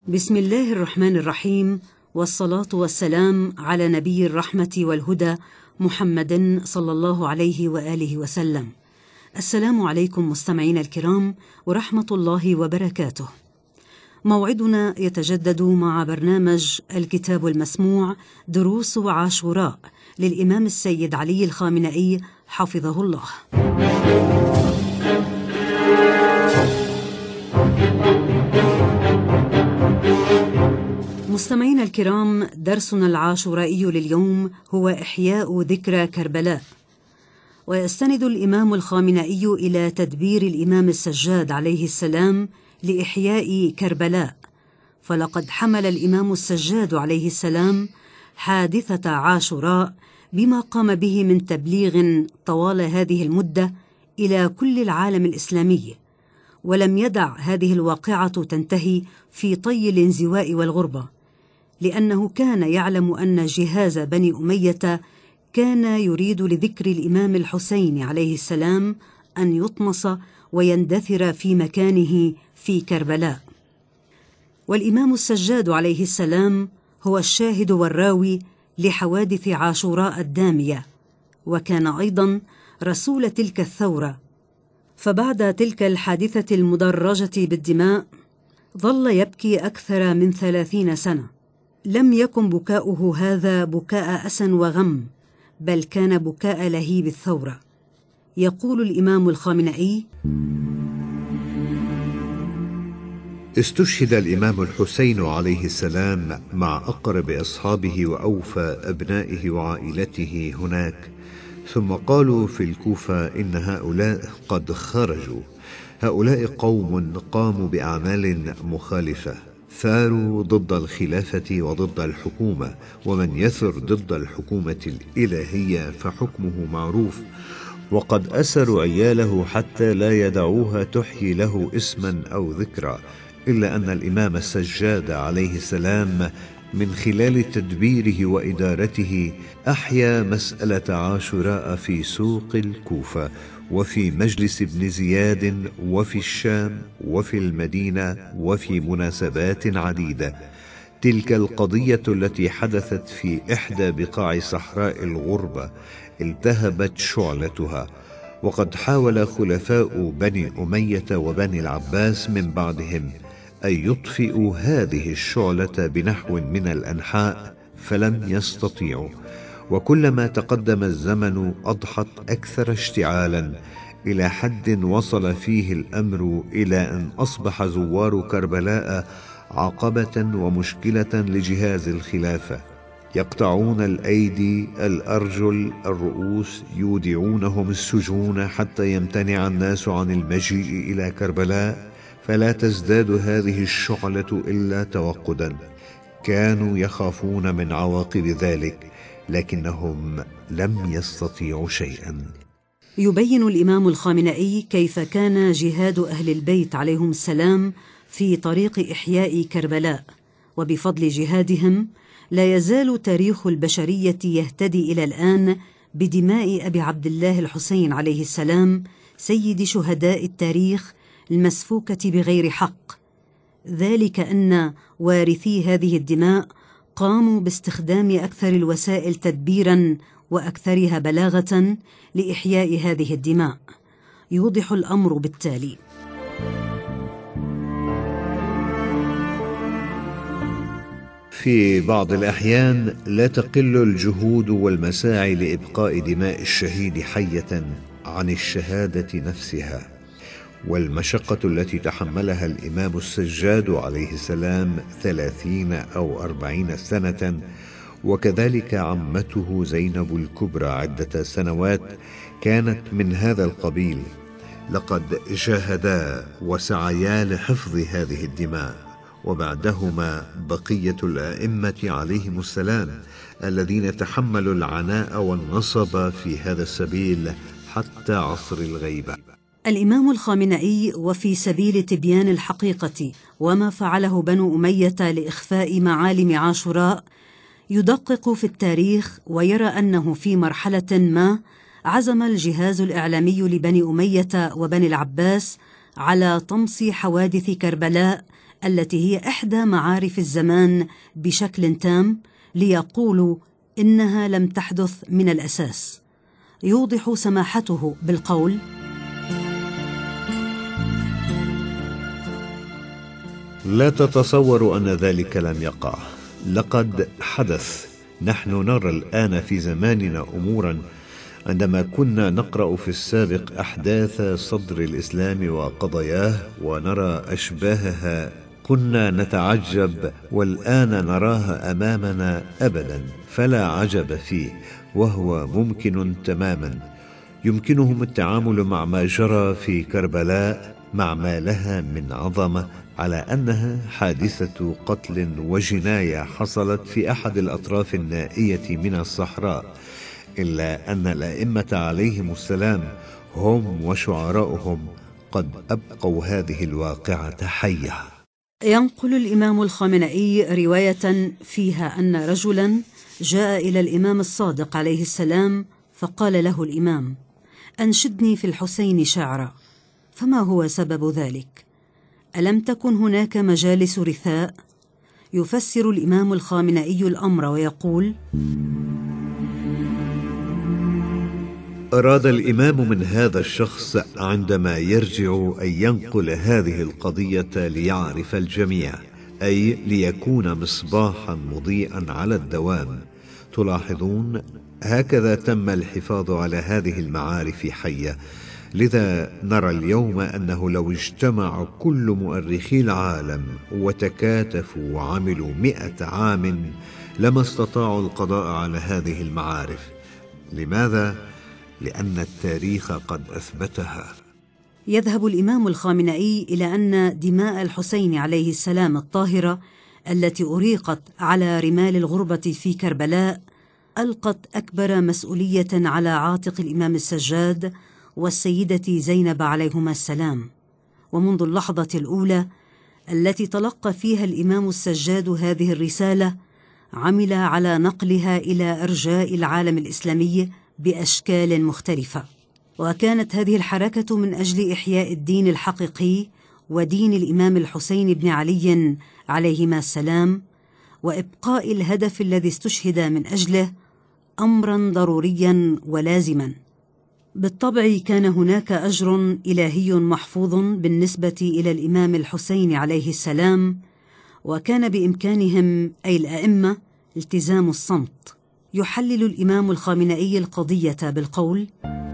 بسم الله الرحمن الرحيم، والصلاة والسلام على نبي الرحمة والهدى محمد صلى الله عليه وآله وسلم. السلام عليكم مستمعين الكرام ورحمة الله وبركاته. موعدنا يتجدد مع برنامج الكتاب المسموع دروس عاشوراء للإمام السيد علي الخامنئي حفظه الله. مستمعين الكرام، درسنا العاشورائي لليوم هو إحياء ذكرى كربلاء، ويستند الإمام الخامنئي إلى تدبير الإمام السجاد عليه السلام لإحياء كربلاء، فلقد حمل الإمام السجاد عليه السلام حادثة عاشوراء بما قام به من تبليغ طوال هذه المدة إلى كل العالم الإسلامي، ولم يدع هذه الواقعة تنتهي في طي الانزواء والغربة، لأنه كان يعلم أن جهاز بني أمية كان يريد لذكر الإمام الحسين عليه السلام أن يطمس ويندثر في مكانه في كربلاء. والإمام السجاد عليه السلام هو الشاهد والراوي لحوادث عاشوراء الدامية، وكان أيضا رسول تلك الثورة. فبعد تلك الحادثة المدرجة بالدماء ظل يبكي أكثر من 30 سنة. لم يكن بكاؤه هذا بكاء أسى وغم، بل كان بكاء لهيب الثورة. يقول الإمام الخامنئي: استشهد الإمام الحسين عليه السلام مع أقرب أصحابه وأوفى أبنائه وعائلته هناك، ثم قالوا في الكوفة إن هؤلاء قد خرجوا. هؤلاء قوم قاموا بأعمال مخالفة، ثاروا ضد الخلافة وضد الحكومة، ومن يثر ضد الحكومة الإلهية فحكمه معروف، وقد أسروا عياله حتى لا يدعوها تحيي له اسما أو ذكرى، إلا أن الإمام السجاد عليه السلام من خلال تدبيره وإدارته أحيا مسألة عاشوراء في سوق الكوفة، وفي مجلس ابن زياد، وفي الشام، وفي المدينة، وفي مناسبات عديدة. تلك القضية التي حدثت في إحدى بقاع صحراء الغربة التهبت شعلتها، وقد حاول خلفاء بني أمية وبني العباس من بعدهم أن يطفئوا هذه الشعلة بنحو من الأنحاء، فلم يستطيعوا، وكلما تقدم الزمن أضحت أكثر اشتعالا، إلى حد وصل فيه الأمر إلى أن أصبح زوار كربلاء عقبة ومشكلة لجهاز الخلافة، يقطعون الأيدي، الأرجل، الرؤوس، يودعونهم السجون حتى يمتنع الناس عن المجيء إلى كربلاء، فلا تزداد هذه الشعلة إلا توقدا. كانوا يخافون من عواقب ذلك، لكنهم لم يستطيعوا شيئا. يبين الإمام الخامنئي كيف كان جهاد أهل البيت عليهم السلام في طريق إحياء كربلاء، وبفضل جهادهم لا يزال تاريخ البشرية يهتدي إلى الآن بدماء أبي عبد الله الحسين عليه السلام سيد شهداء التاريخ المسفوكة بغير حق، ذلك أن وارثي هذه الدماء قاموا باستخدام أكثر الوسائل تدبيراً وأكثرها بلاغة لإحياء هذه الدماء. يوضح الأمر بالتالي: في بعض الأحيان لا تقل الجهود والمساعي لإبقاء دماء الشهيد حية عن الشهادة نفسها، والمشقة التي تحملها الإمام السجاد عليه السلام 30 أو 40 سنة، وكذلك عمته زينب الكبرى عدة سنوات، كانت من هذا القبيل. لقد جاهدا وسعيا لحفظ هذه الدماء، وبعدهما بقية الأئمة عليهم السلام الذين تحملوا العناء والنصب في هذا السبيل حتى عصر الغيبة. الإمام الخامنئي وفي سبيل تبيان الحقيقة وما فعله بنو أمية لإخفاء معالم عاشوراء يدقق في التاريخ، ويرى أنه في مرحلة ما عزم الجهاز الإعلامي لبني أمية وبني العباس على طمس حوادث كربلاء التي هي إحدى معارف الزمان بشكل تام ليقولوا إنها لم تحدث من الأساس. يوضح سماحته بالقول: لا تتصور أن ذلك لم يقع، لقد حدث. نحن نرى الآن في زماننا أمورا عندما كنا نقرأ في السابق أحداث صدر الإسلام وقضاياه ونرى أشباهها كنا نتعجب، والآن نراها أمامنا أبدا، فلا عجب فيه، وهو ممكن تماما. يمكنهم التعامل مع ما جرى في كربلاء مع ما لها من عظمة على أنها حادثة قتل وجناية حصلت في أحد الأطراف النائية من الصحراء، إلا أن الأئمة عليهم السلام هم وشعراؤهم قد أبقوا هذه الواقعة حية. ينقل الإمام الخامنئي رواية فيها أن رجلا جاء إلى الإمام الصادق عليه السلام فقال له الإمام: أنشدني في الحسين شعرا. فما هو سبب ذلك؟ ألم تكن هناك مجالس رثاء؟ يفسر الإمام الخامنئي الأمر ويقول: أراد الإمام من هذا الشخص عندما يرجع أن ينقل هذه القضية ليعرف الجميع، أي ليكون مصباحا مضيئا على الدوام. تلاحظون، هكذا تم الحفاظ على هذه المعارف حية. لذا نرى اليوم أنه لو اجتمع كل مؤرخي العالم وتكاتفوا وعملوا 100 عام لما استطاعوا القضاء على هذه المعارف. لماذا؟ لأن التاريخ قد أثبتها. يذهب الإمام الخامنئي إلى أن دماء الحسين عليه السلام الطاهرة التي أريقت على رمال الغربة في كربلاء ألقت أكبر مسؤولية على عاتق الإمام السجاد والسيدة زينب عليهما السلام. ومنذ اللحظة الأولى التي تلقى فيها الإمام السجاد هذه الرسالة عمل على نقلها إلى أرجاء العالم الإسلامي بأشكال مختلفة، وكانت هذه الحركة من أجل إحياء الدين الحقيقي ودين الإمام الحسين بن علي عليهما السلام، وإبقاء الهدف الذي استشهد من أجله أمرا ضروريا ولازما. بالطبع كان هناك أجر إلهي محفوظ بالنسبة إلى الإمام الحسين عليه السلام، وكان بإمكانهم أي الأئمة التزام الصمت. يحلل الإمام الخامنئي القضية بالقول: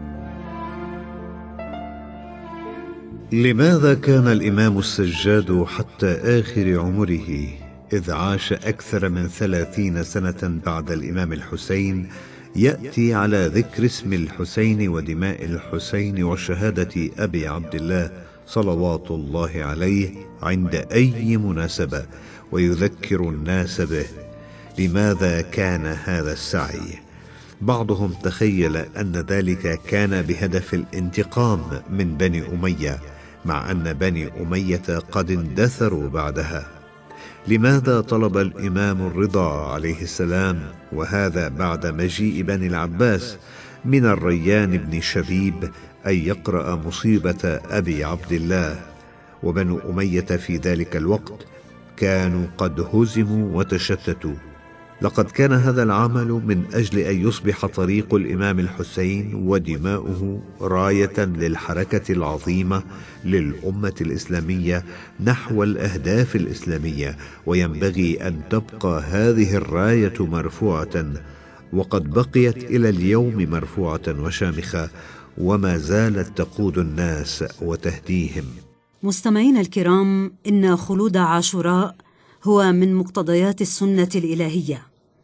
لماذا كان الإمام السجاد حتى آخر عمره، إذ عاش أكثر من 30 سنة بعد الإمام الحسين، يأتي على ذكر اسم الحسين ودماء الحسين وشهادة أبي عبد الله صلوات الله عليه عند أي مناسبة ويذكر الناس به؟ لماذا كان هذا السعي؟ بعضهم تخيل أن ذلك كان بهدف الانتقام من بني أمية، مع أن بني أمية قد اندثروا بعدها. لماذا طلب الإمام الرضا عليه السلام، وهذا بعد مجيء بني العباس من الريان بن شبيب، أن يقرأ مصيبة أبي عبد الله؟ وبنو أمية في ذلك الوقت كانوا قد هزموا وتشتتوا. لقد كان هذا العمل من أجل أن يصبح طريق الإمام الحسين ودماؤه راية للحركة العظيمة للأمة الإسلامية نحو الأهداف الإسلامية، وينبغي أن تبقى هذه الراية مرفوعة، وقد بقيت إلى اليوم مرفوعة وشامخة، وما زالت تقود الناس وتهديهم. مستمعين الكرام، إن خلود عاشوراء هو من مقتضيات السنة الإلهية.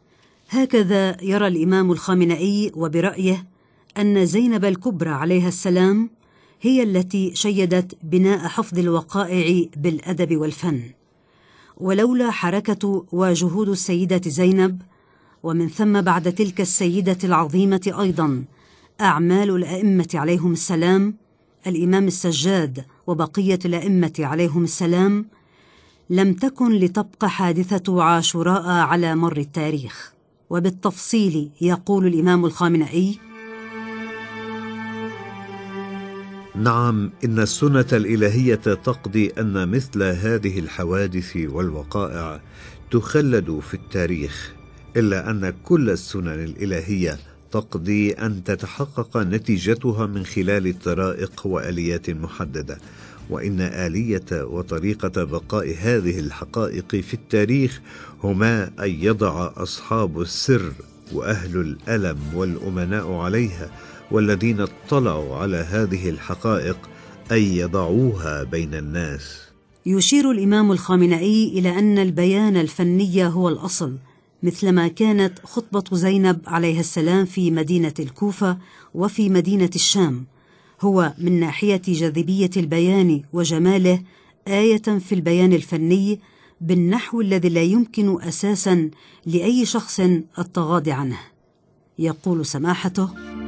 هكذا يرى الإمام الخامنئي، وبرأيه أن زينب الكبرى عليها السلام هي التي شيدت بناء حفظ الوقائع بالأدب والفن، ولولا حركة وجهود السيدة زينب، ومن ثم بعد تلك السيدة العظيمة أيضا أعمال الأئمة عليهم السلام، الإمام السجاد وبقية الأئمة عليهم السلام، لم تكن لتبقى حادثة عاشوراء على مر التاريخ. وبالتفصيل يقول الإمام الخامنئي: نعم، إن السنة الإلهية تقضي أن مثل هذه الحوادث والوقائع تخلد في التاريخ، إلا أن كل السنن الإلهية تقضي أن تتحقق نتيجتها من خلال طرائق وآليات محددة، وإن آلية وطريقة بقاء هذه الحقائق في التاريخ هما أن يضع أصحاب السر وأهل الألم والأمناء عليها والذين اطلعوا على هذه الحقائق أن يضعوها بين الناس. يشير الإمام الخامنئي إلى أن البيان الفني هو الأصل، مثلما كانت خطبة زينب عليها السلام في مدينة الكوفة وفي مدينة الشام، هو من ناحية جاذبية البيان وجماله آية في البيان الفني بالنحو الذي لا يمكن أساساً لأي شخص التغاضي عنه. يقول سماحته: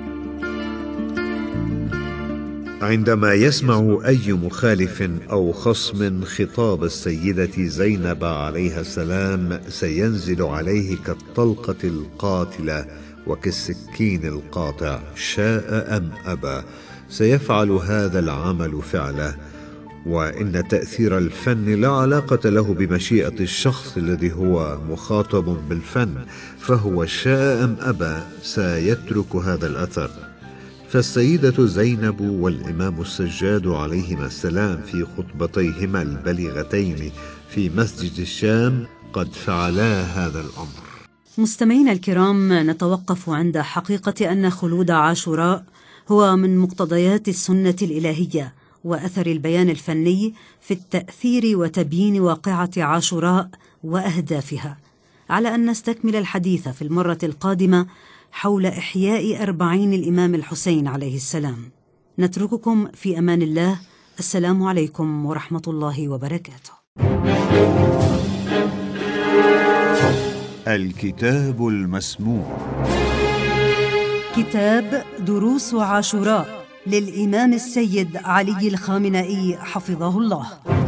عندما يسمع أي مخالف أو خصم خطاب السيدة زينب عليها السلام سينزل عليه كالطلقة القاتلة وكالسكين القاطع، شاء أم أبى سيفعل هذا العمل فعله. وإن تأثير الفن لا علاقة له بمشيئة الشخص الذي هو مخاطب بالفن، فهو شاء أم أبى سيترك هذا الأثر. فالسيدة زينب والإمام السجاد عليهما السلام في خطبتيهما البليغتين في مسجد الشام قد فعلا هذا الأمر. مستمعينا الكرام، نتوقف عند حقيقة أن خلود عاشوراء هو من مقتضيات السنة الإلهية وأثر البيان الفني في التأثير وتبيين واقعة عاشوراء وأهدافها، على أن نستكمل الحديث في المرة القادمة حول إحياء 40 الإمام الحسين عليه السلام. نترككم في أمان الله. السلام عليكم ورحمة الله وبركاته. الكتاب المسموع، كتاب دروس عاشوراء للإمام السيد علي الخامنئي حفظه الله.